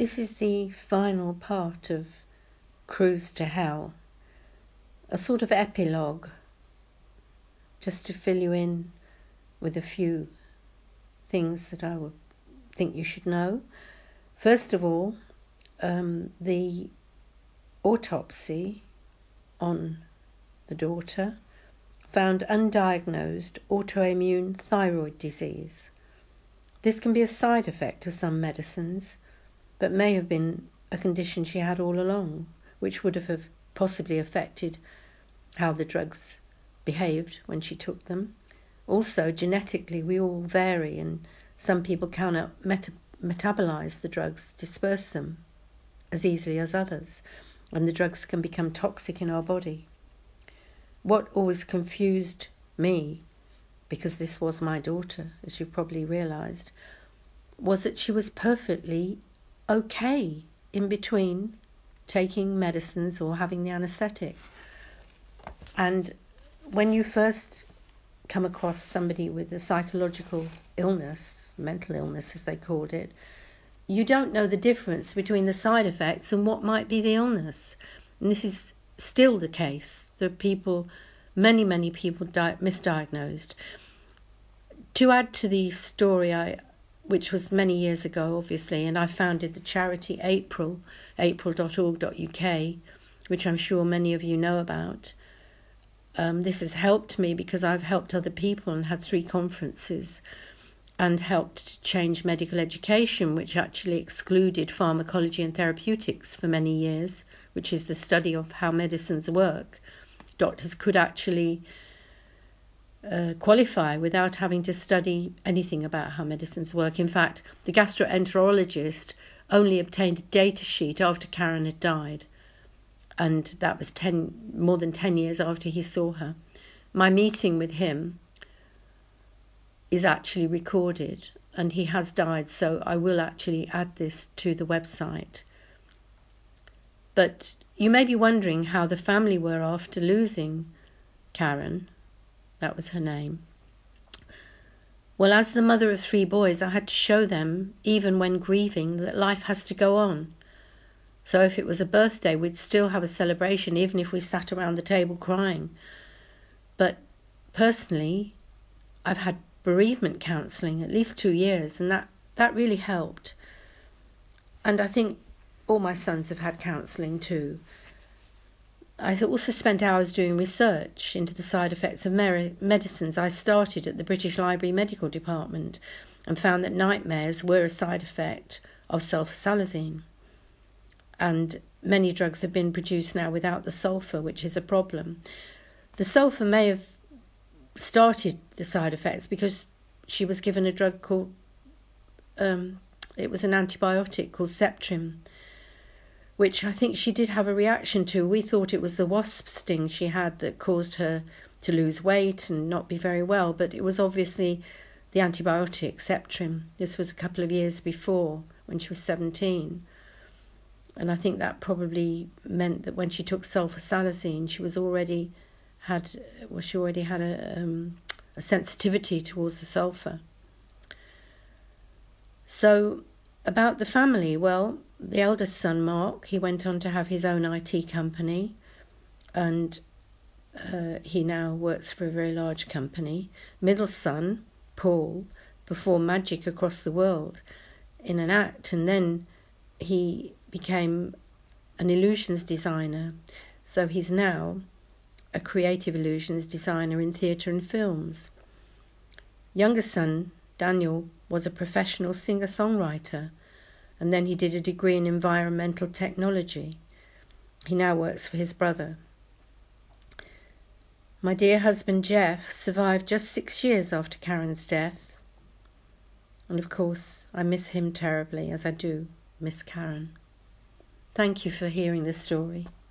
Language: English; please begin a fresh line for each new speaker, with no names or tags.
This is the final part of Cruise to Hell, a sort of epilogue, just to fill you in with a few things that I would think you should know. First of all, the autopsy on the daughter found undiagnosed autoimmune thyroid disease. This can be a side effect of some medicines, but may have been a condition she had all along, which would have possibly affected how the drugs behaved when she took them. Also, genetically, we all vary, and some people cannot metabolize the drugs, disperse them as easily as others, and the drugs can become toxic in our body. What always confused me, because this was my daughter, as you probably realized, was that she was perfectly okay in between taking medicines or having the anesthetic. And when you first come across somebody with a psychological illness, mental illness as they called it, you don't know the difference between the side effects and what might be the illness. And this is still the case. There are people, many people misdiagnosed. To add to the story, which was many years ago, obviously, and I founded the charity april.org.uk, which I'm sure many of you know about. This has helped me because I've helped other people and had 3 conferences and helped to change medical education, which actually excluded pharmacology and therapeutics for many years, which is the study of how medicines work. Doctors could actually qualify without having to study anything about how medicines work. In fact, the gastroenterologist only obtained a data sheet after Karen had died, and that was more than 10 years after he saw her. My meeting with him is actually recorded, and he has died, so I will actually add this to the website. But you may be wondering how the family were after losing Karen. That was her name. Well, as the mother of 3 boys, I had to show them, even when grieving, that life has to go on. So if it was a birthday, we'd still have a celebration, even if we sat around the table crying. But personally, I've had bereavement counselling at least 2 years, and that really helped. And I think all my sons have had counselling too. I also spent hours doing research into the side effects of medicines. I started at the British Library Medical Department and found that nightmares were a side effect of sulfasalazine. And many drugs have been produced now without the sulfur, which is a problem. The sulfur may have started the side effects because she was given a drug called, it was an antibiotic called Septrim, which I think she did have a reaction to. We thought it was the wasp sting she had that caused her to lose weight and not be very well, but it was obviously the antibiotic Septrim. This was a couple of years before, when she was 17. And I think that probably meant that when she took sulfasalazine, she already had a sensitivity towards the sulfur. So about the family, well, the eldest son, Mark, he went on to have his own IT company, and he now works for a very large company. Middle son, Paul, performed magic across the world in an act, and then he became an illusions designer. So he's now a creative illusions designer in theatre and films. Younger son, Daniel, was a professional singer-songwriter, and then he did a degree in environmental technology. He now works for his brother. My dear husband Jeff survived just 6 years after Karen's death, and of course I miss him terribly, as I do miss Karen. Thank you for hearing this story.